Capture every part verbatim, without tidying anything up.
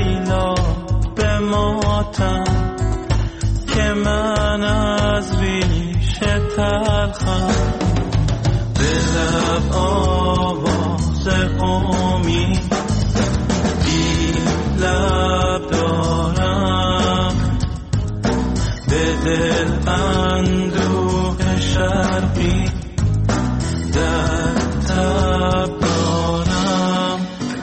سیلاب به ماتم که من از ریشه تلخم، به لب آواز امید بی لب دارم، به دل اندوه شرقی در تب دارم.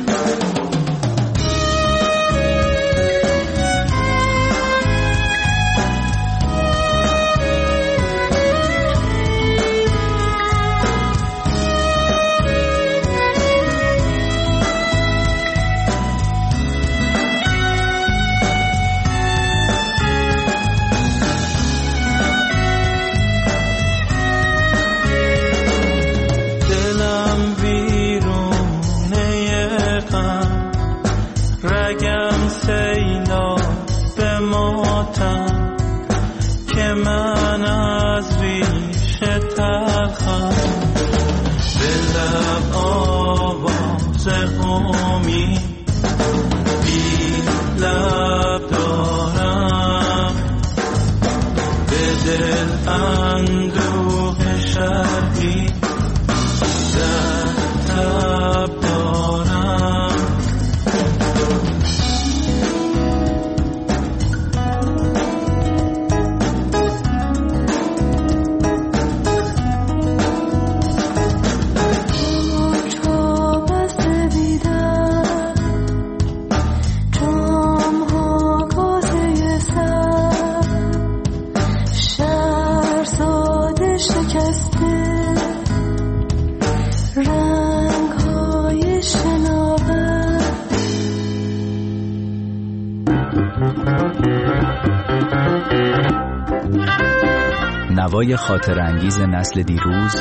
نوای خاطر انگیز نسل دیروز،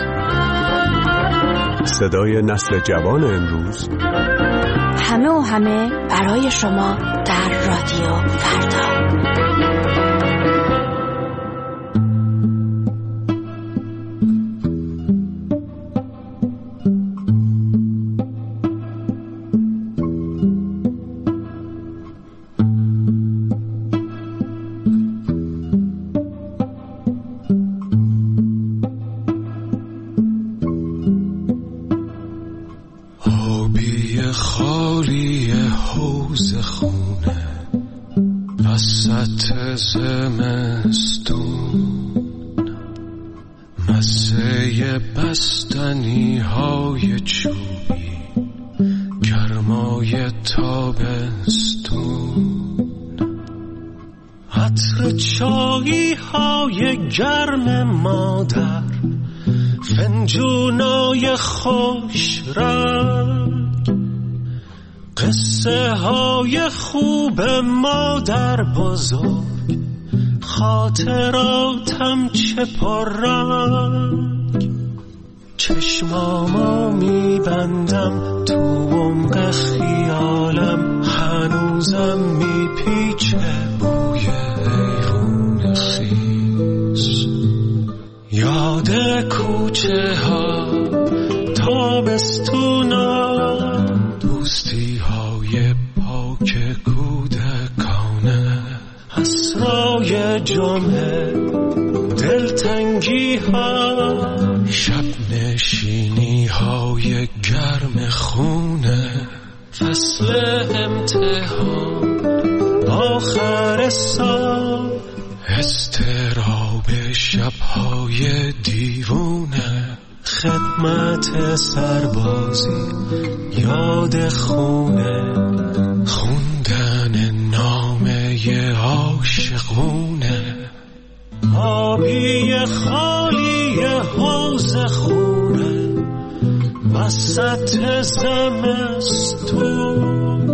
صدای نسل جوان امروز، همه و همه برای شما در رادیو فردا. خالی حوض خونه وسط زمستون، مزه بستنی های چوبی گرمای تابستون، عطر چایی های گرم مادر، فنجونای خوش رنگ، قصه های خوب مادر بزرگ، خاطراتم چه پررنگ. چشمامو میبندم تو عمق خیالم، هنوزم میپیچه بوی حیوان خیس. یاد کوچه ها، تابستونا، دوستی های پاک کودکانه، اسرای جمعه، دلتنگی ها، شب نشینی های گرم خونه، فصل امتحان، آخر سال، اضطراب شبهای دیوونه، خدمت سربازی، یاد خونه، خوندن نامه عاشقونه، آبی خالی حوض خونه وسط زمستون،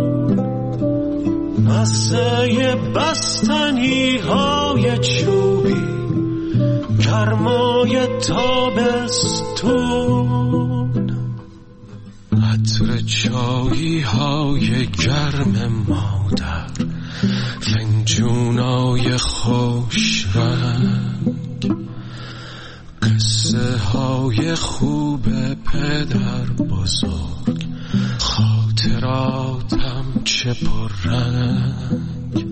مزه بستنی های چوبی گرمای تابستون، عطر چایی های گرم مادر، فنجونای خوش رنگ، قصه های خوب پدر بزرگ، خاطراتم چه پررنگ.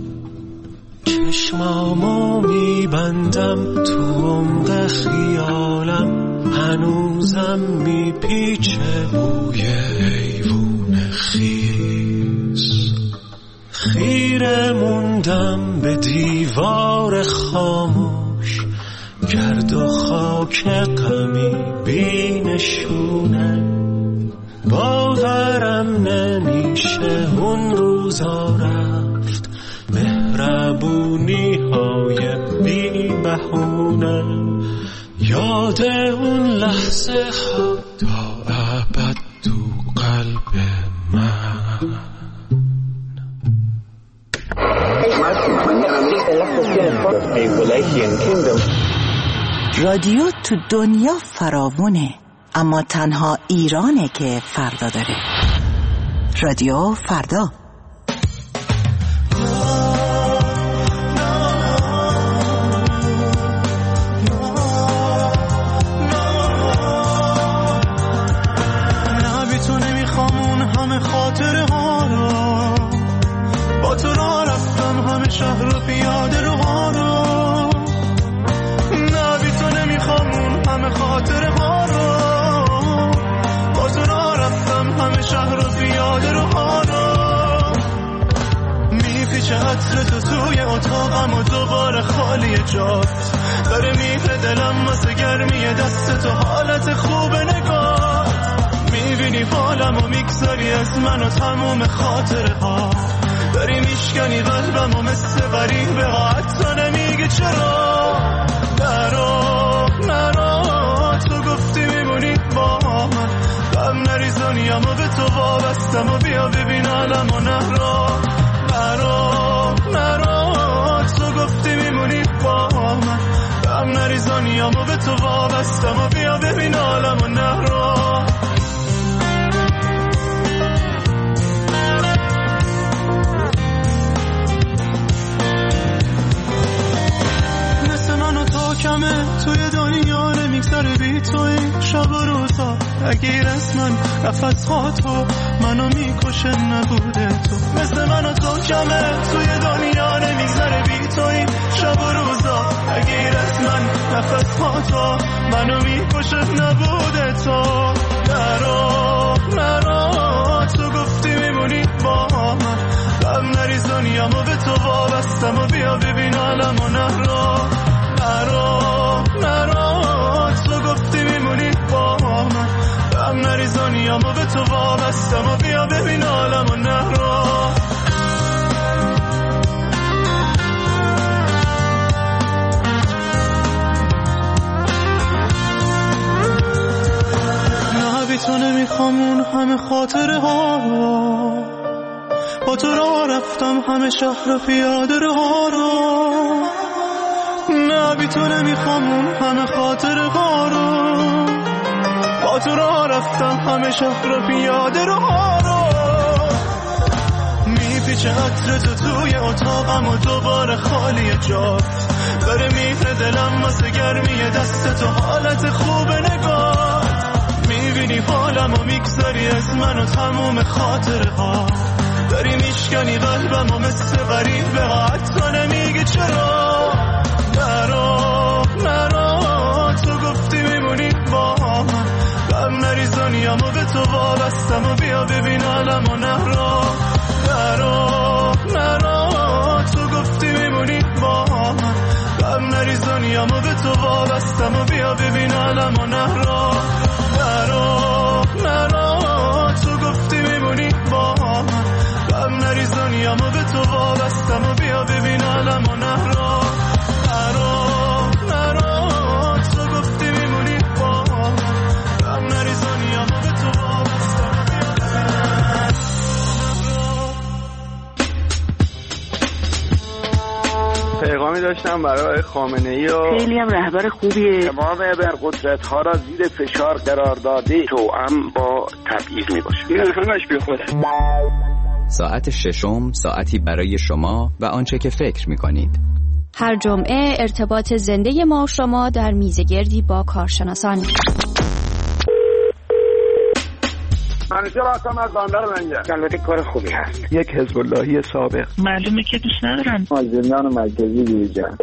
چشمامو میبندم تو عمق خیالم، هنوزم میپیچه بوی حیوون خیس. خیره موندم به دیوار خاموش، گرد و خاک غمی بینشونه. باورم نمیشه اون روزا رفت، مهربونی های بی بهونه. یاد اون لحظه ها تا ابد تو قلب من. رادیو تو دنیا فراوونه، اما تنها ایرانه که فردا داره. رادیو فردا. نه بی تو نمیخوام اون همه خاطره ها رو، با تو را رفتم همه شهر و پیاده رو ها رو. نه بی تو نمیخوام اون همه خاطره ها رو، با تو را رفتم همه شهر و پیاده رو ها رو. میپیچه عطر تو توی اتاقم و دوباره خالی جات، داره میره دلم واسه گرمی دست تو، حالت خوب نگاه. میبینی حالم و میگذاری از من و تموم خاطره ها، داری میشکنی قلبم و مثل غریبه ها، حتی نمیگه چرا. نرو نرو تو گفتی میمونی با من، غم نریز دنیامو به تو وابستم و بیا ببین عالم و نرو. نرو نرو تو گفتی میمونی با من، غم نریز دنیامو به تو وابستم و بیا ببین عالم و نرو. کمه توی دنیا نمیگذره بی توی شب و روزا، اگیر از من نفس خاطو منو میکشه نبوده تو. مثل منو تو کمه توی دنیا نمیگذره بی توی شب و روزا، اگیر از من نفس خاطو منو میکشه نبوده تو. نرو نرو تو گفتی میمونی با من، غم نریز دنیامو به تو وابستم و بیا ببین عالم و نرو. نرو نرو تو گفتی میمونی با من، غم نریز دنیامو به تو وابستم و بیا ببین عالم و نرو. نه بی تو نمیخوام اون همه خاطره ها رو، با تو را رفتم همه شهر و پیاده رو ها رو. نه بی تو نمیخوام اون همه خاطره ها رو، با تو را رفتم همه شهر و پیاده رو ها رو. میپیچه عطر تو توی اتاقم و دوباره خالی جات، داره میره دلم واسه گرمی دست تو، حالت خوب نگاه. میبینی حالم و میگذاری از من و تموم خاطره ها، داری میشکنی قلبم و مثل غریبه ها، حتی نمیگه چرا. نرو نرو تو گفتی میمونی با من، غم نریز دنیامو به تو وابستم و بیا ببین عالم و نرو. نرو نرو تو گفتی میمونی با من، غم نریز دنیامو به تو وابستم و بیا ببین عالم و نرو. نرو نرو تو گفتی میمونی با من، غم نریز دنیامو به تو وابستم و بیا ببین عالم و نرو. نرو نرو تو گفتی میمونی با من، غم نریز دنیامو به تو وابستم و بیا ببین. پیغامی داشتم برای خامنه‌ای و خیلی هم رهبر خوبیه. تمام ابرقدرت ها را زیر فشار قرار داده، توأم با تبعیض میباشه. این همش بی خوده. ساعت ششم، ساعتی برای شما و آنچه که فکر میکنید. هر جمعه ارتباط زنده ما و شما در میزگردی با کارشناسان. من همیشه راستم از بندر منجر. البته کار خوبی هست. یک حزب اللهی سابق. معلومه که دوست ندارن. مازندران مرکزی دیجا.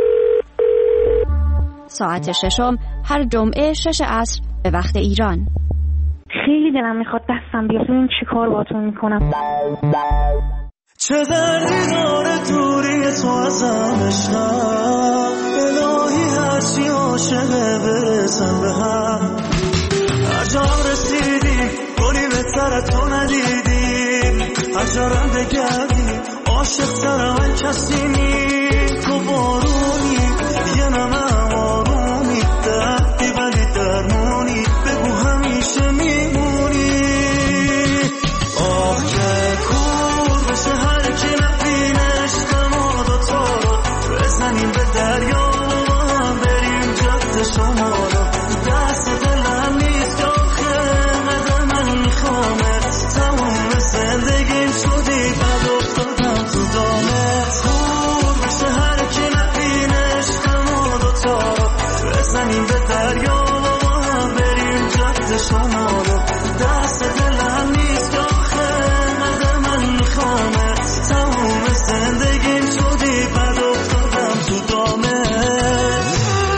ساعت ششم هر جمعه شش عصر به وقت ایران. خیلی دلم میخواد دستم بیاد ببینم چی کار باهاتون میکنم. چه دردی داره دوری تو ازم عشقم، الهی هرچی عاشقه برسم به هم. هر جا رسیدی گلی بهتر تو ندیدی، هر جا بگردی عاشق تر من کسی نی. تو بارونی یه نمه آرومی، دردی ولی درمونی، بگو همیشه میمونی. آه که کور بشه هر کی نبینه عشق ما دوتا رو، بزنیم به دریا و با هم بریم جد شما رو. دست دلم نیست آخه قدر من میخوامت، تموم زندگیم شدی بد افتادم تو دامت. کور بشه هر کی نبینه عشق ما دوتا رو، بزنیم به دریا و با هم بریم جد شما رو. دست دلم نیست آخه قدر من میخوامت، تموم زندگیم شدی بد افتادم تو دامت.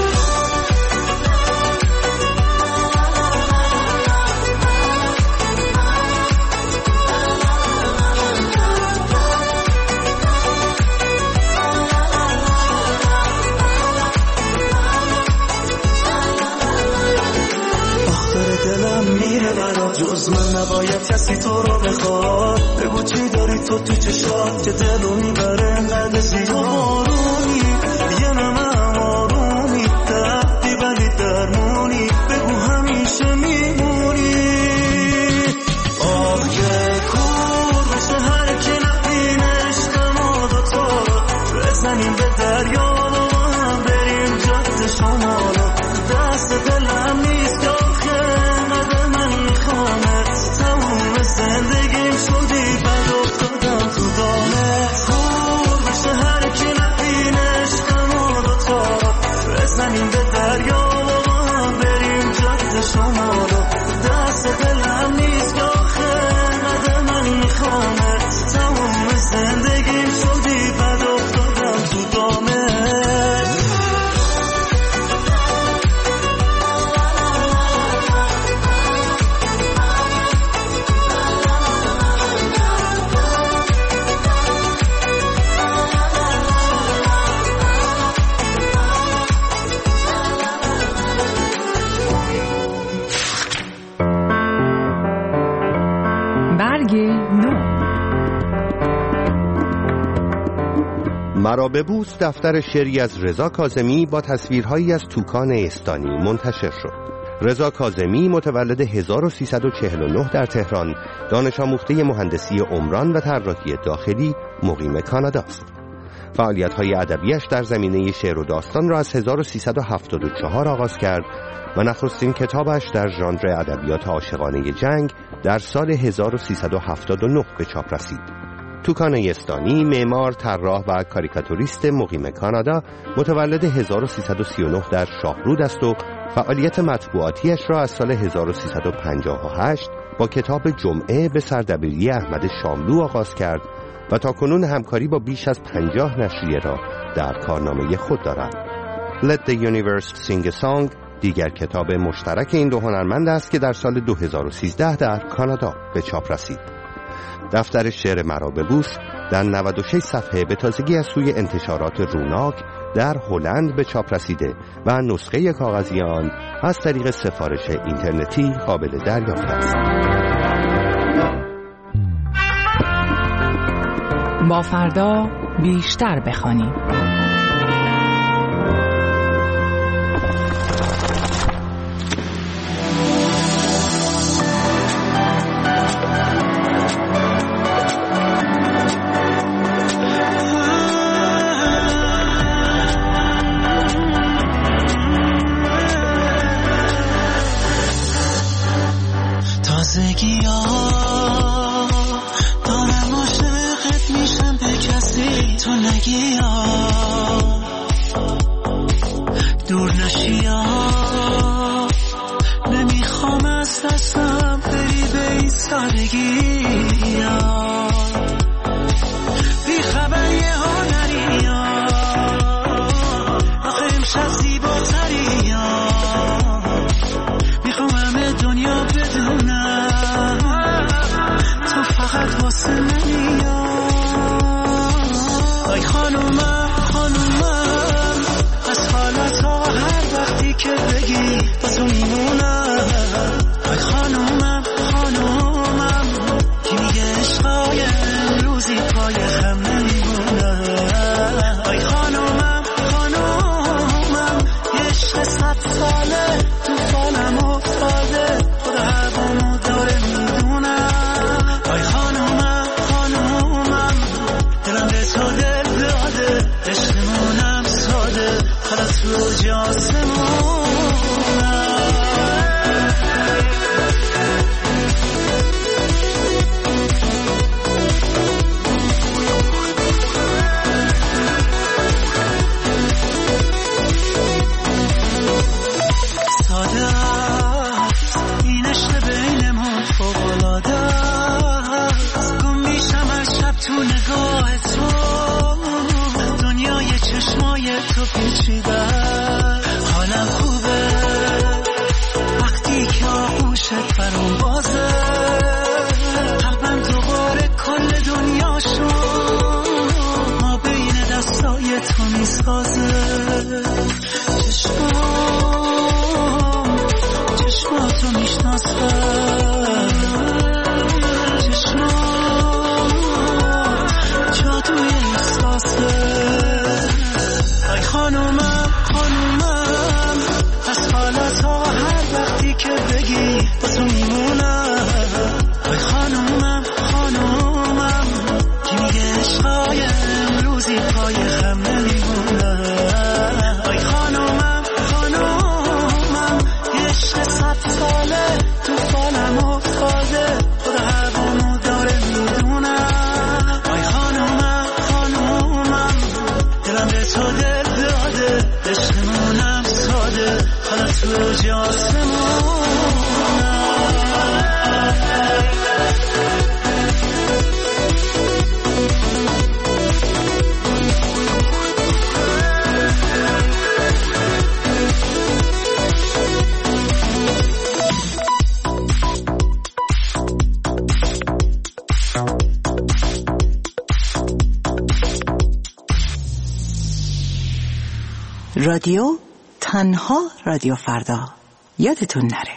دلم میره برات، جز من نباید کسی تو رو بخواد. بگو چی داری تو تو چشات که دلو میبره انقدر زیاد. تو بارونی یه نمه آرومی، دردی ولی درمونی، بگو همیشه میمونی. آه که کور بشه هر کی نبینه عشق ما دوتا رو، بزنیم به دریا و با هم بریم جد شما رو. دست دلم نیست زندگیم شدی بد افتادم تو دامت. کور بشه هر کی نبینه عشق ما دوتا رو، بزنیم به دریا و با هم بریم جد شما رو. دست دلم نیست آخه قدر من میخوامت، تموم زندگیم شدی بد افتادم تو دامت. مرا ببوس دفتر شعری از رضا کاظمی با تصویرهایی از توکان استانی منتشر شد. رضا کاظمی متولد هزار و سیصد و چهل و نه در تهران، دانش آموخته مهندسی عمران و طراحی داخلی، مقیم کانادا است. فعالیت‌های ادبیش در زمینه شعر و داستان را از هزار و سیصد و هفتاد و چهار آغاز کرد و نخستین کتابش در ژانر ادبیات عاشقانه جنگ در سال هزار و سیصد و هفتاد و نه به چاپ رسید. توکان استانی معمار، طراح و کاریکاتوریست مقیم کانادا، متولد هزار و سیصد و سی و نه در شاهرود است و فعالیت مطبوعاتیش را از سال هزار و سیصد و پنجاه و هشت با کتاب جمعه به سردبیری احمد شاملو آغاز کرد و تاکنون همکاری با بیش از پنجاه نشریه را در کارنامه خود دارد. Let the Universe Sing a Song دیگر کتاب مشترک این دو هنرمند است که در سال دو هزار و سیزده در کانادا به چاپ رسید. دفتر شعر مرا ببوس در نود و شش صفحه به تازگی از سوی انتشارات روناک در هلند به چاپ رسیده و نسخه کاغذی آن از طریق سفارش اینترنتی قابل دریافت است. با فردا بیشتر بخوانیم. تازگی ها دارم عاشقت میشم به کسی تو نگی ها دور نشی ها نمیخوام از دستم بری بیست سادگی بی خبری ها نری آخه امشب زیباتری میخوام همه دنیا بدونم تو فقط واسه منی آی خانومم خانومم از حالت ها هر وقتی که بگی با تو میمونم آی خانومم خانومم کی میگه عشقای روزی پای خم نمیمونم آی خانومم خانومم یه عشق صد ساله تو فالم افتاده خود هوامو داره میدونم آی خانومم خانومم دلم به تو دل داده عشقمونم ساده خلاص رو جاسمونم تو نگاه تو دنیای چشمای تو پیچیده حالم خوبه وقتی که آغوشت برام بازه قلبم دوباره کل دنیا شد ما بین دستای تو میسازه چشمام چشماتو میشناسه توی احساسه ای خانومم خانومم از حالت ها هر وقتی که بگی با تو میمونم ای خانومم خانومم کی میگه عشقای روزی پای خم نمیمونم ای خانومم خانومم یه عشق صد ساله تو فالم افتاده خود هوامو داره میدونم ای خانومم تو دل داده عشقمونم ساده حالا تو جاسمونم رادیو تنها رادیو فردا یادتون نره.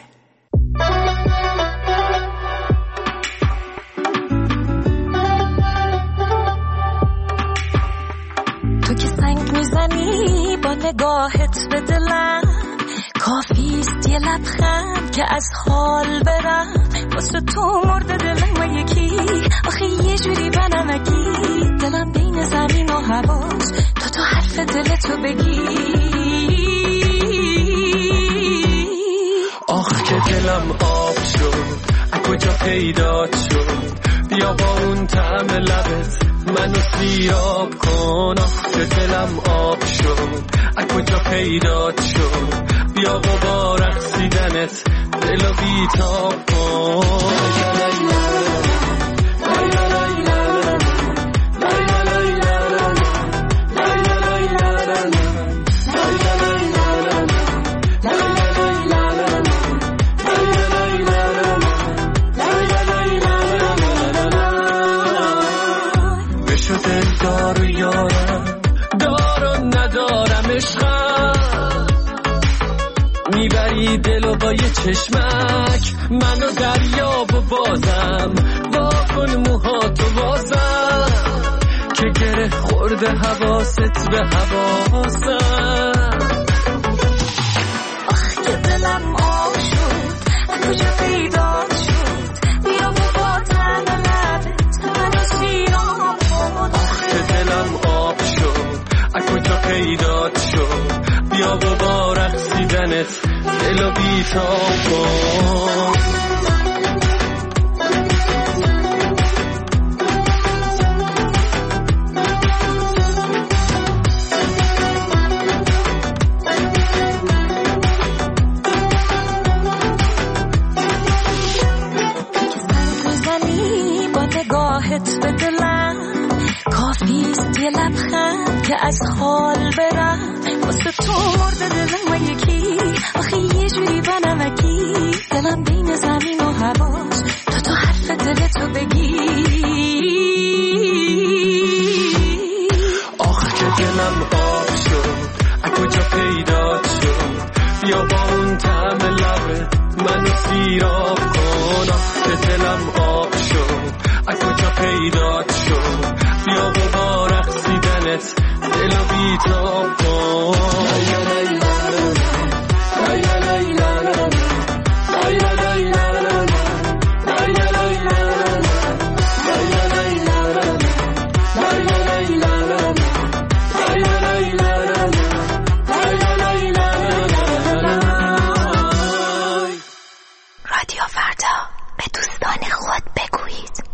تو که سنگ میزنی با نگاهت به دلم کافیست یه لبخند که از حال برم واسه تو مرد دلم و یکی آخه یه جوری بنمکی دلم بین زمین و هواست تو تو حرف دلتو بگی آخ که دلم آب شد از کجا پیدات شد بیا با اون طعم لبت منو سیراب کن آخ که دلم آب شد از کجا پیدات شد بیا با رقصیدنت دلو بیتاب کن دارو یارم دارو ندارم عشقم میبری دلو با یه چشمک منو دریاب و بازم واکن موهاتو بازم که گره خورده حواست به حواسم آخ که دلم آب شد کجا پیدا شد بیا با تن لبت منو سیراب دلم آب شد از کجا پیدات شد بیا و با رقصیدنت دلو بیتاب کن که از حال برم واسه تو مرد دلم و یکی آخه یه جوری بنمکی دلم بین زمین و هواش تو تو حرف دل تو بگی آخه که دلم آب شد از کجا پیدا شد بیا با اون طعم لبت منو سیراب کن آخه دلم آب شد از کجا پیدا شد بیا با رقصیدنت دلو بیتاب کن رادیو فردا به دوستان خود بگویید.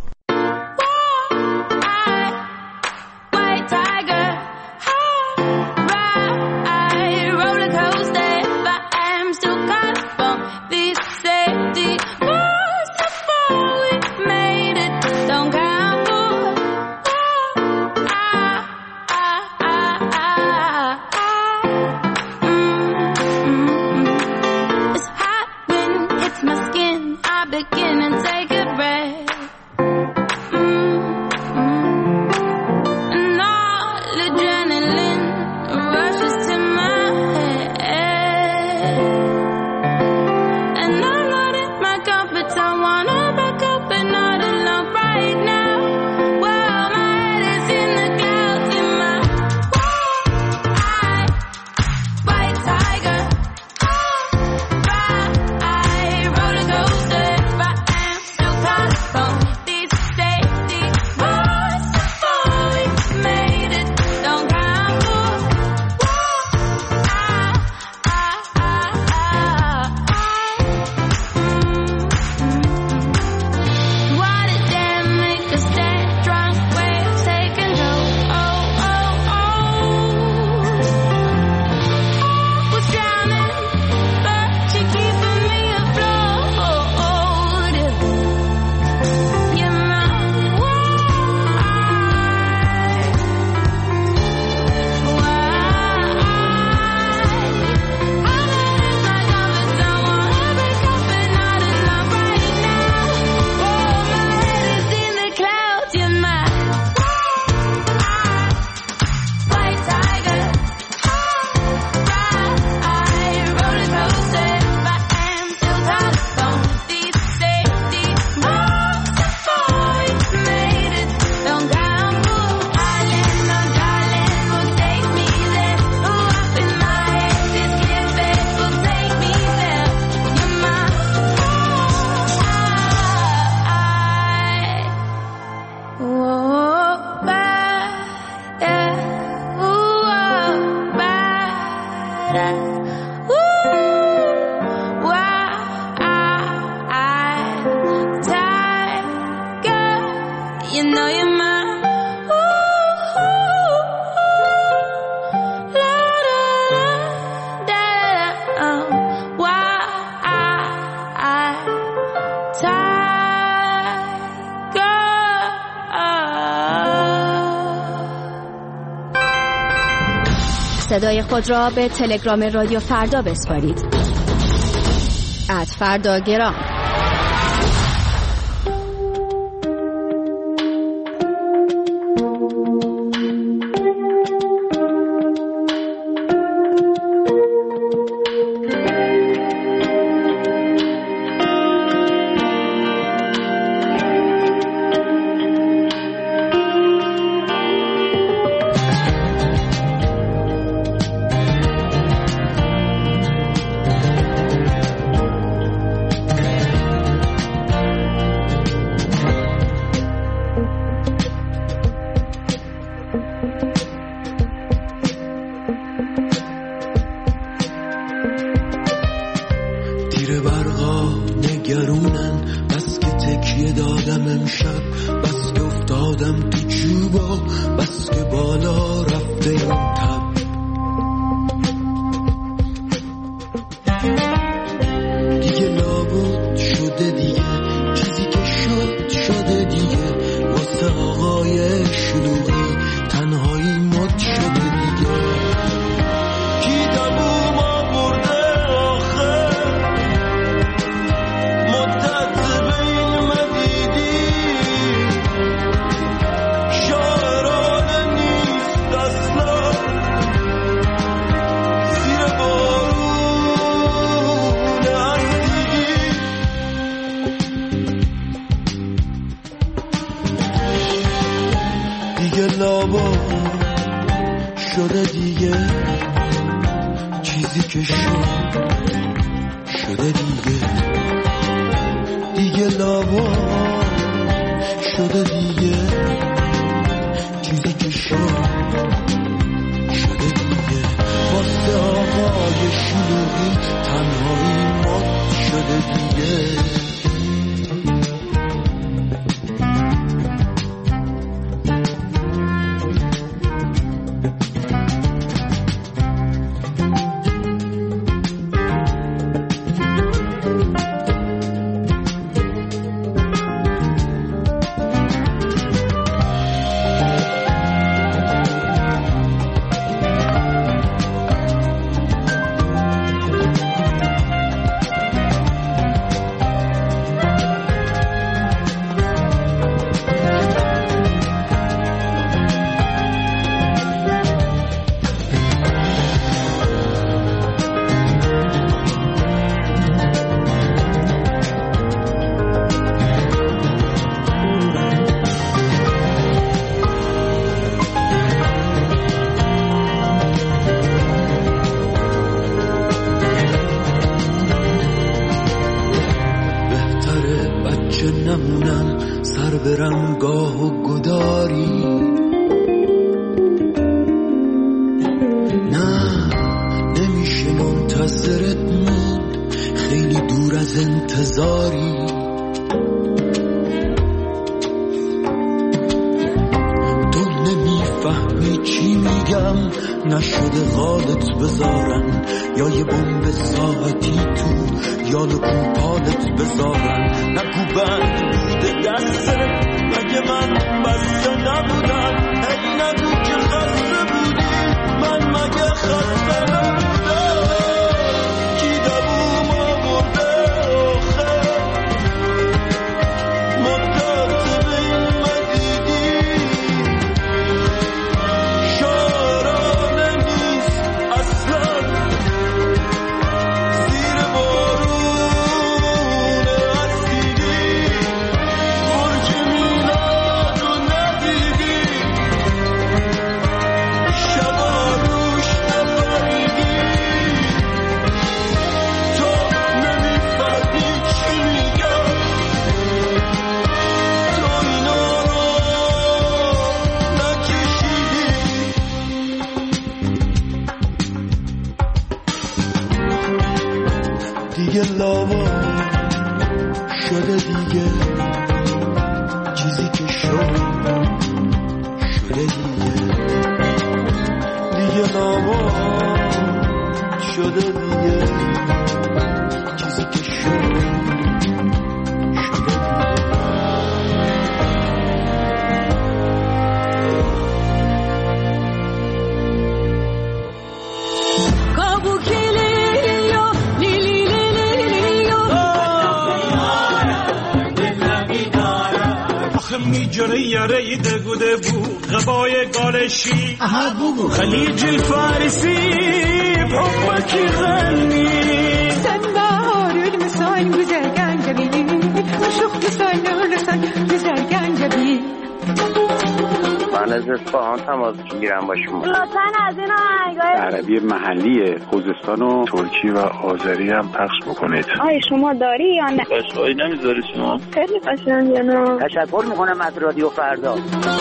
صدای خود را به تلگرام رادیو فردا بسپارید. ات فرداگرام. شده دیگه، چیزی که شد شده دیگه، دیگه لاوا شده دیگه، چیزی که شد شده دیگه. واسه آقای شلوغی تنهایی مات شده دیگه. خليج الفارسي بحبك يغني سنبار المساين بزرگان جبين وشوخ مساين ورسان بزرگان جبين. من از اصفهان تماس میگیرم با شما. لطفاً از این آهنگای عربی محلی خوزستان و ترکی و آذری هم پخش بکنید. آیا شما داری یا نه؟ قشقایی نمیذاری شما؟ خیلی قشنگه نه. تشکر میکنم از رادیو فردا.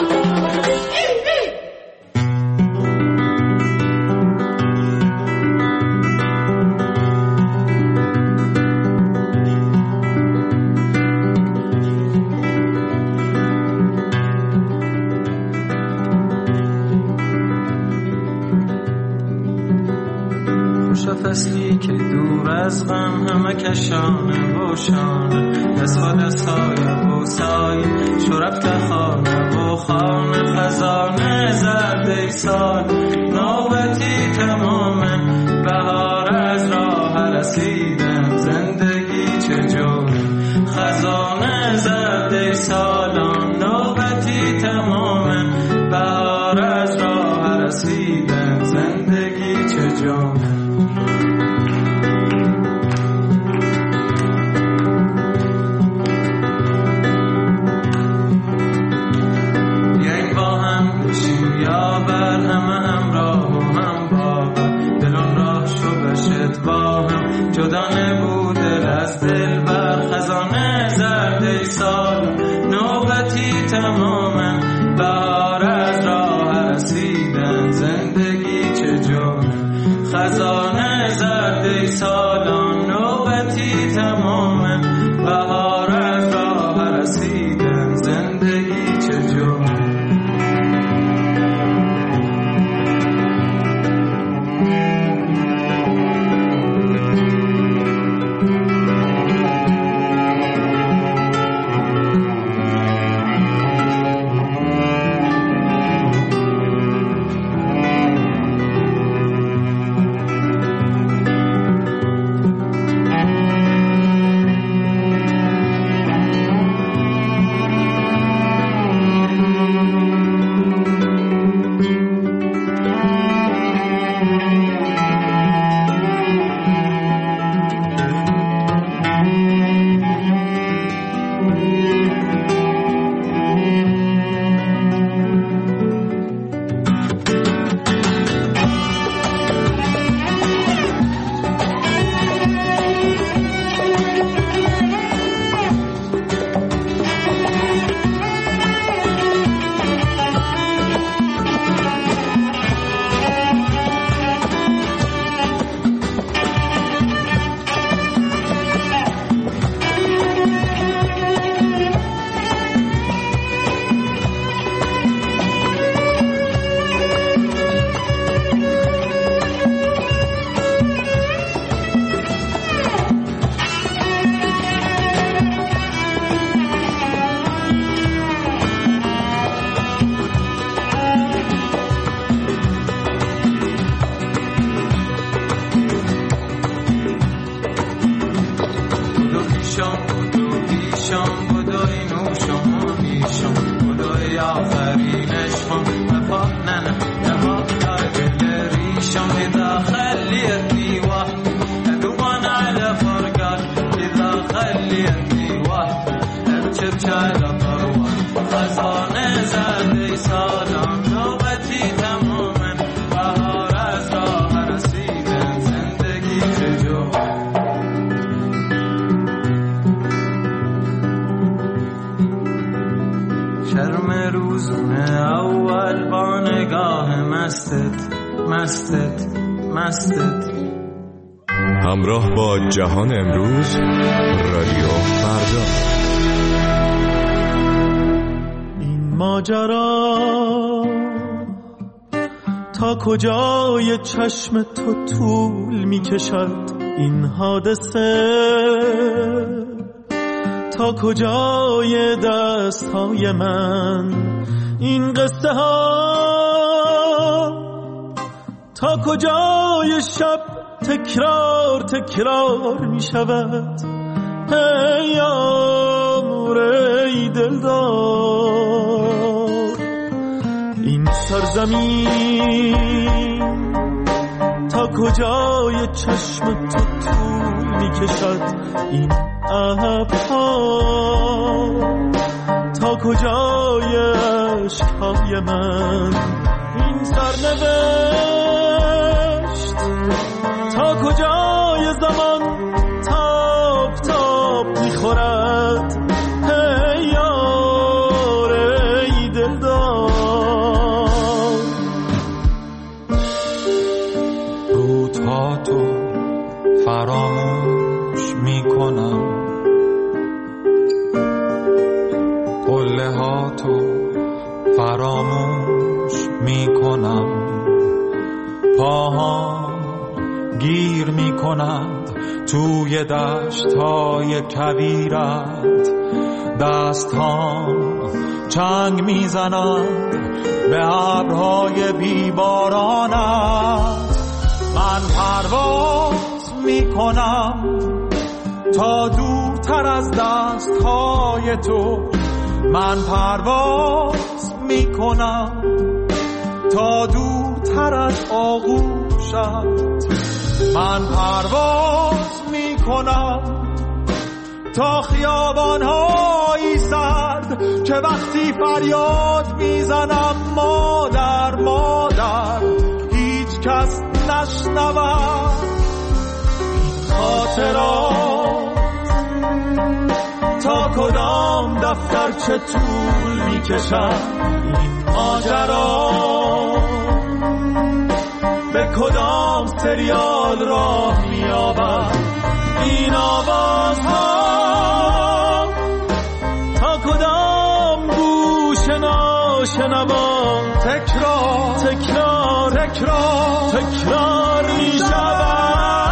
فصلی که دور از غم همه کشانه و شانه دست و دست های بوسای شرفت خانه و خانه خزانه زرده سال نوبتی تمامه بهار از راه رسیدن زندگی چجوره خزانه زرده سالان نوبتی تمامه بهار از راه رسیدن زندگی چجوره. یا بر همه همراه خزانه زرد سالان نوبتی تمامه بهار از راه رسیدن زندگی چجور همراه با جهان امروز رادیو فردا. این ماجرا تا کجای چشم تو طول می کشد، این حادثه تا کجای دست های من، این قصه ها تا کجای شب تکرار تکرار می شود. ای امور ای دلدار، این سرزمین تا کجای چشم تو طول می کشد، این ابرها تا کجای عشقهای من، این سرنوشت تا کجای زمان تاب تاب میخورد. ای یار ای دلدار، روزها تو فراموش میکنم، قله ها تو فراموش میکنم، پاها گیر میکنند توی دشت‌های کویرت، دست‌هام چنگ میزنند به ابرهای بیبارانت. من پرواز میکنم تا دورتر از دست‌های تو، من پرواز میکنم تا دورتر از آغوشت، من پرواز میکنم تا خیابان‌های سرد که وقتی فریاد میزنم مادر مادر هیچ کس نشنود. این خاطرات تا کدام دفتر چه طول میکشد، این ماجرا به به کدام سریال راه می‌یابد این آوازها؟ تا کدام گوش ناشنوا تکرار تکرار تکرار تکرار می‌شود؟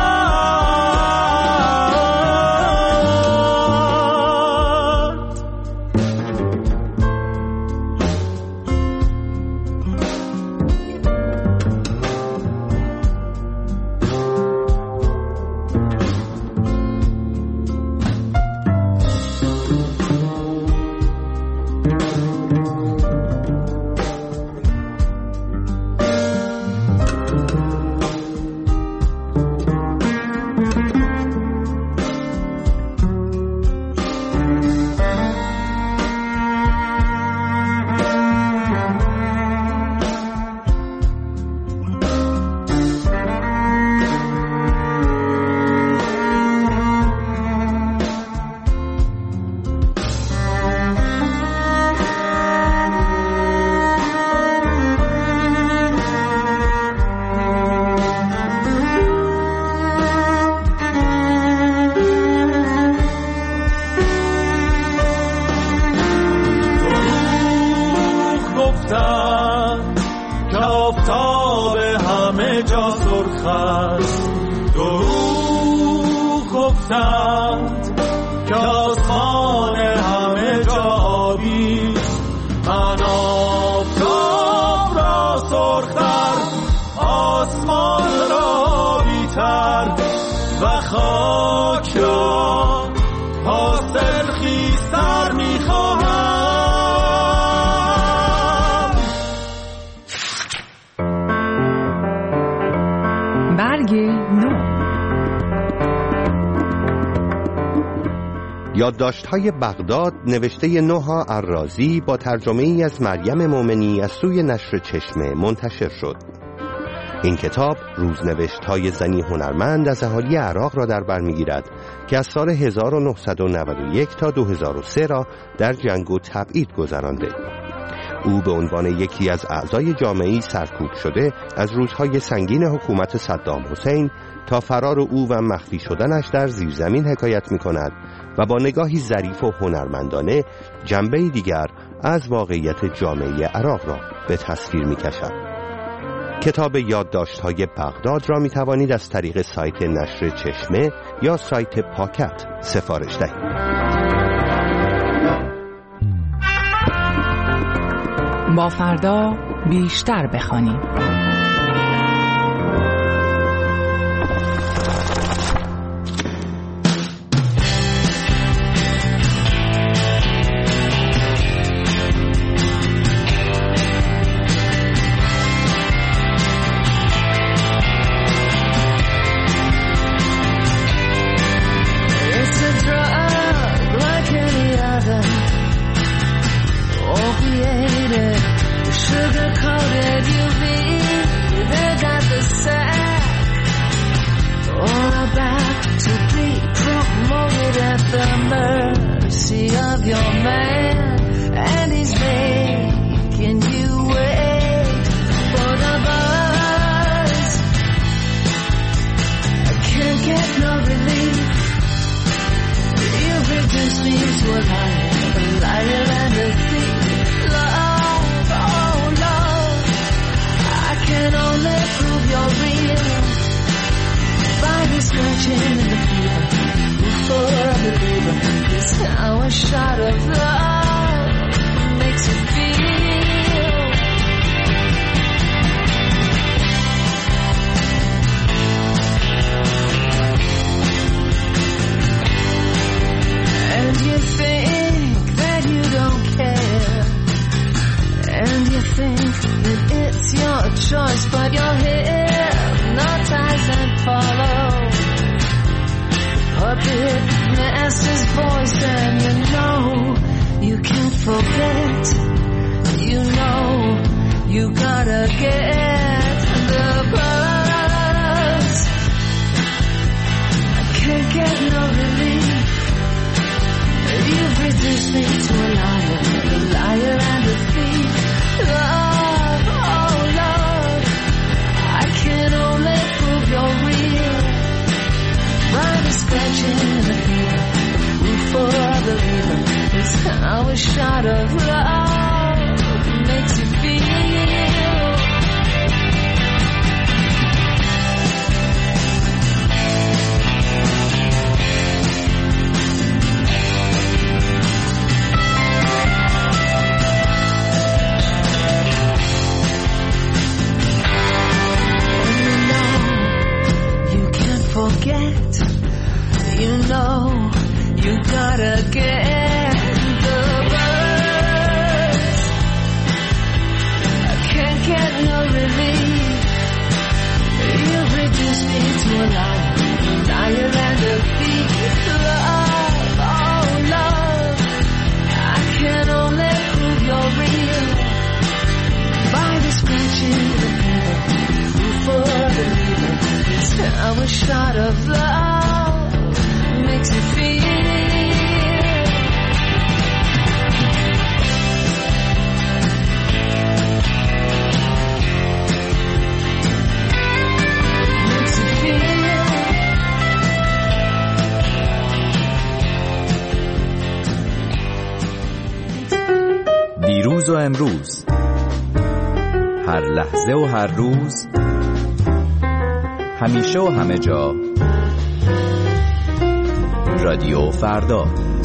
یادداشت‌های بغداد نوشته نوها عرازی با ترجمه ای از مریم مومنی از سوی نشر چشمه منتشر شد. این کتاب روزنوشت‌های زنی هنرمند از اهالی عراق را در بر می‌گیرد که از سال هزار و نهصد و نود و یک تا دو هزار و سه را در جنگ و تبعید گذرانده. او به عنوان یکی از اعضای جامعه‌ای سرکوب شده از روزهای سنگین حکومت صدام حسین تا فرار او و مخفی شدنش در زیرزمین حکایت می‌کند و با نگاهی ظریف و هنرمندانه جنبه‌ای دیگر از واقعیت جامعه عراق را به تصویر می‌کشد. کتاب یادداشت‌های بغداد را می‌توانید از طریق سایت نشر چشمه یا سایت پاکت سفارش دهید. با فردا بیشتر بخوانیم. Love, oh Lord, I can't How a shot of love makes you feel. Forget, you know, you gotta get the buzz. I can't get no relief. You've reduced me to a liar, liar and a thief. Love, oh love, I can only prove you're real by the scratching the paper, proof for the leader. How a shot of love makes you feel. Makes you feel. دیروز و امروز، هر لحظه و هر روز، همیشه و همه جا، رادیو فردا.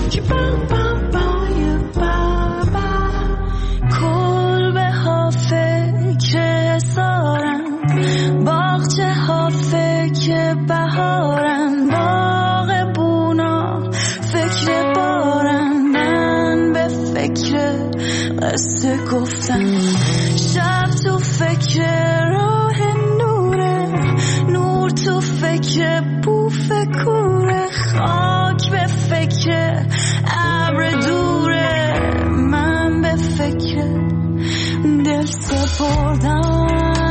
کلبه ها فکر سارن، باغچه ها فکر بهارن، باغ بونا فکر بارن، من به فکر قصه گفتن، شب تو فکر راه نوره، نور تو فکر بوف کوره، خاک به فکر ابر دوره، من به فکر دل سپردم.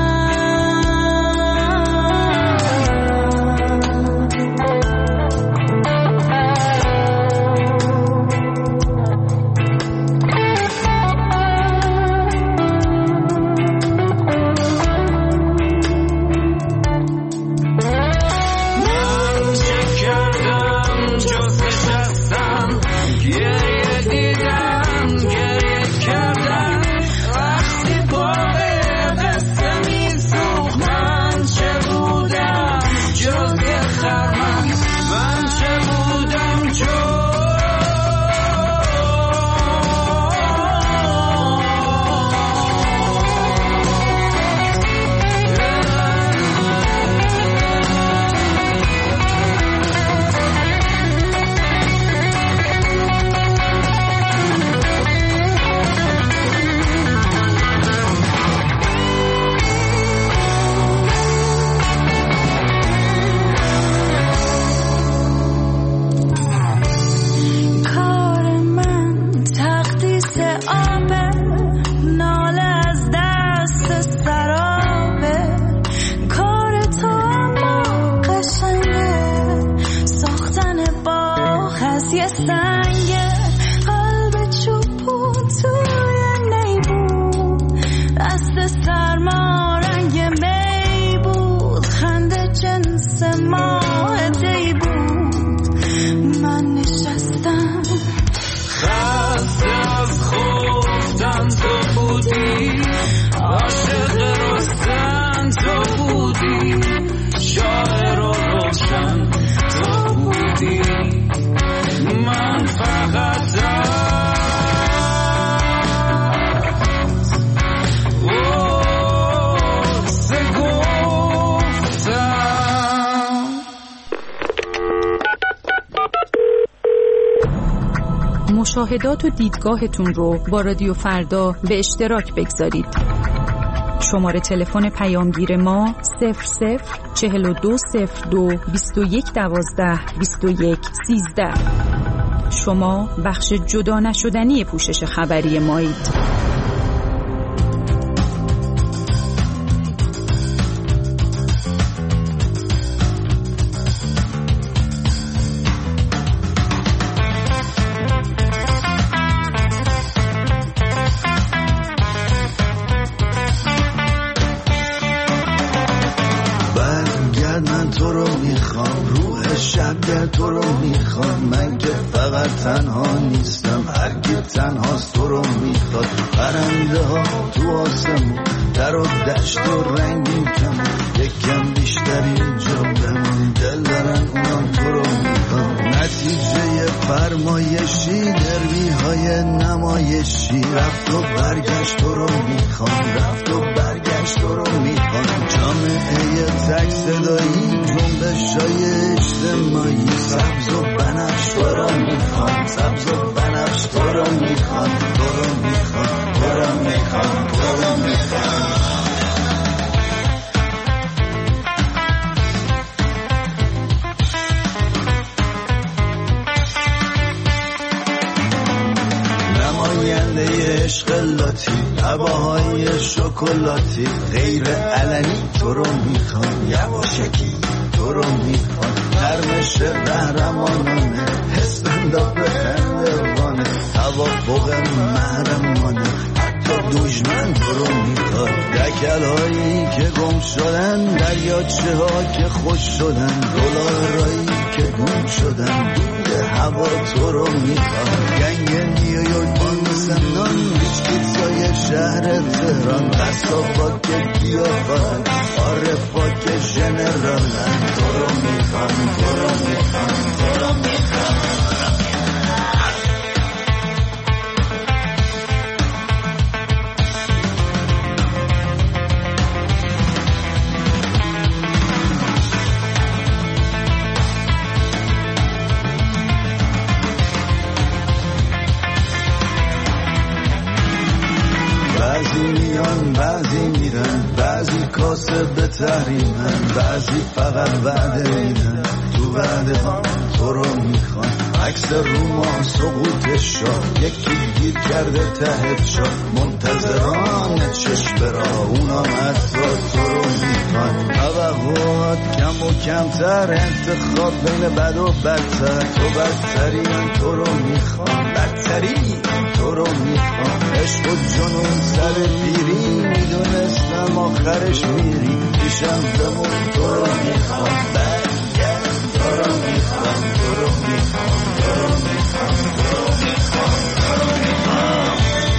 مشاهدات و دیدگاهتون رو با رادیو فردا به اشتراک بگذارید. شماره تلفن پیامگیر ما صفر صفر چهل و دو صفر دو بیست و یک دوازده بیست و یک سیزده. شما بخش جدا نشدنی پوشش خبری مایید. شب تو رو میخواد، من که فقط تنها نیستم، هر کی تنهاست تو رو میخواد. پرنده ها تو آسمون در و دشت و رنگین کمون، یکم بیشتر اینجا بمون، دل دارن اونم تو رو میخواد. نتیجه فرمایشی دروی های نمایشی، رفت و برگشت تو رو میخوام، رفت و برگشت تو رو میخوام. جامعه تک صدایی، جنبش های اجتماعی، سبز و بنفش تو رو میخوام، سبز و بنفش تو رو میخوام، تو رو میخوام، تو رو میخوام، تو رو میخوام. نماینده عشق لاتی، هواهای شکلاتی، غیر علنی تو رو میخوام، یواشکی تو رو میخوام. نرمش قهرمانانه، استنداپ خندوانه، توافق محرمانه، حتی دشمن تو رو میخواد. دکل هایی که گم شدن، دریاچه ها که خوش شدن، دلارایی که گم شدن، دود هوا تو رو میخواد. گنگ نیویورک بانسنان، هیچ پیتزای شهر تهران، قصابا که گیاهان، عارفا که ژنرالن، تو رو میخوام، تو رو میخوام، تو رو میخوام. بعضی میان بعضی میرن، بعضی کاسب تحریمن، بعضی فقط وعده میدن، تو وعده ها تو رو میخوان. عکس روما سقوط شاه، یکی گیر کرده ته شاه، منتظران چشم برا، اونا حتی تو رو میخوان. توقعات کم و کمتر، انتخاب بین بد و بدتر، تو بدتری تو رو میخوان، بدتری تو رو میخوان. عشق و جنون سر پیری، میدونستم آخرش میری، پیشم بمون تو رو میخوام، برگرد تو رو میخوام، تو رو میخوام، تو رو میخوام، تو رو میخوام، تو رو میخوام.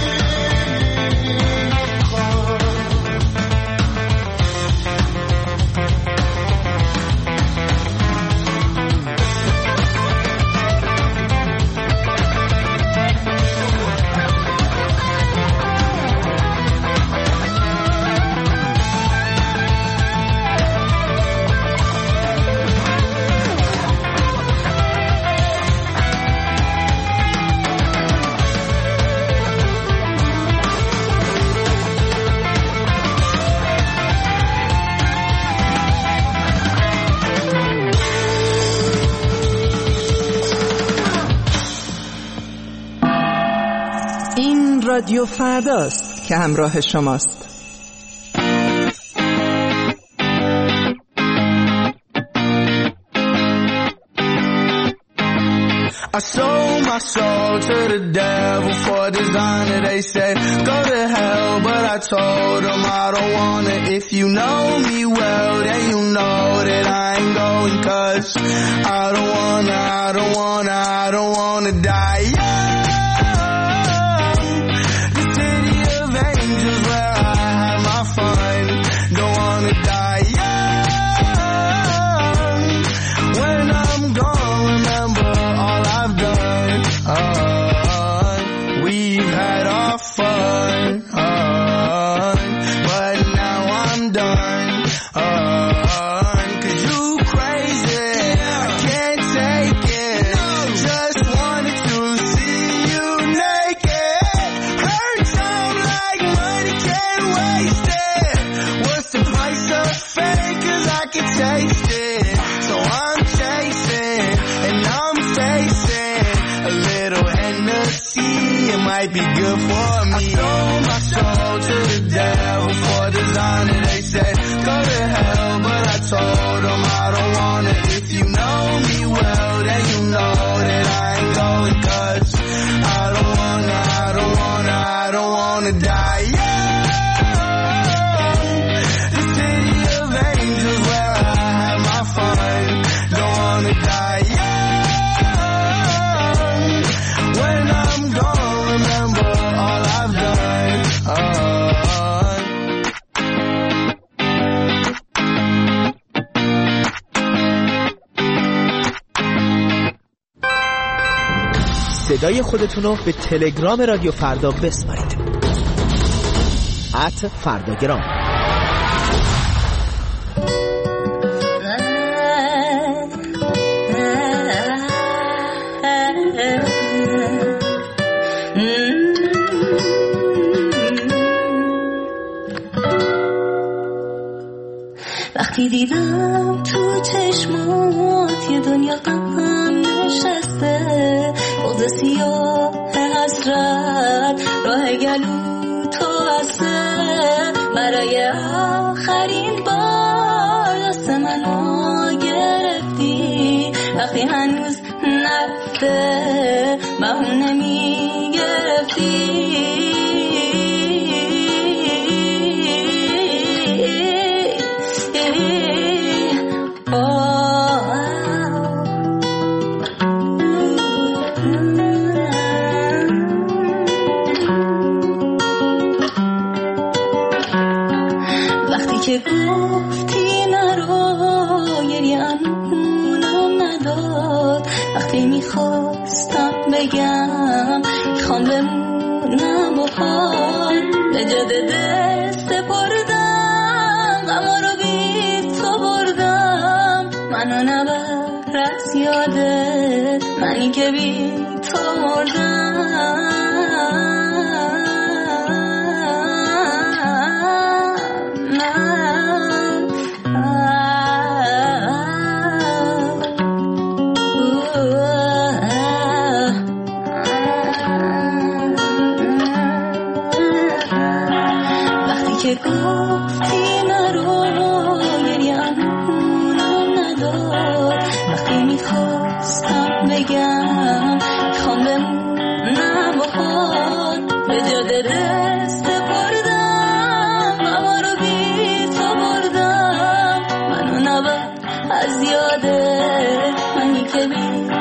رادیو فرداست که همراه شماست. I sold my soul to the devil for designer. They say go to hell, but I told them I don't wanna. If you know me well, then you know that I ain't going, cause I don't wanna, I don't wanna, I don't wanna die young. The city of angels where I had my fun. Don't wanna die young. When I'm gone, remember all I've done. Uh, we've had our fun, uh, but now I'm done. Uh, cause you crazy, I can't take it. Just wanted to see you naked. Hurt time like money, can't waste it. What's the price of fake? Cause I can taste it. So I'm chasing and I'm facing a little Hennessy. It might be good for me. I sold my soul to the devil for designer. They said go to hell, but I told them I don't want it. If you know me well, then you know that I ain't going, cause I don't wanna, I don't wanna, I don't wanna die young. The city of angels where I had my fun. Don't wanna die صدای خودتون رو به تلگرام رادیو فردا بسپارید. ات فرداگرام. وقتی دیدم تو چشمات یه دنیا غم نشسته، بغض سیاه حسرت راه گلو تو بسته، برای آخرین بار دست منو گرفتی، وقتی هنوز نرفته بهونه میگرفتی. که گفتی نرو گریه امونم نداد، وقتی میخواستم بگم میخوام بمونم با حال، به جاده دست بردم اما رو بی تو بردم، منو نبر از یادت منی که بی تو مردم. که گفتی نرو گریه امونم نداد، وقتی میخواستم بگم میخوام بمونم با خود، به جاده دست بردم اما رو بی تو بردم، منو نبر از یادت منی که بی